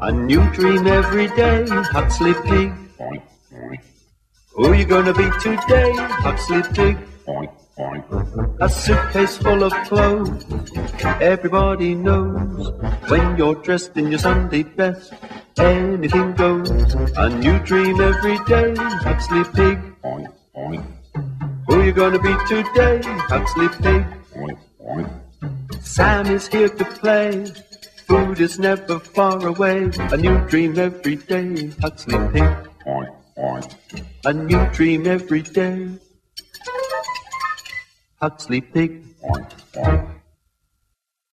A new dream every day, Huxley Pig. Who you gonna be today, Huxley Pig? A suitcase full of clothes, everybody knows. When you're dressed in your Sunday best, anything goes. A new dream every day, Huxley Pig. Who you gonna be today, Huxley Pig? Sam is here to play, food is never far away. A new dream every day, Huxley Pig. A new dream every day, Huxley Pig.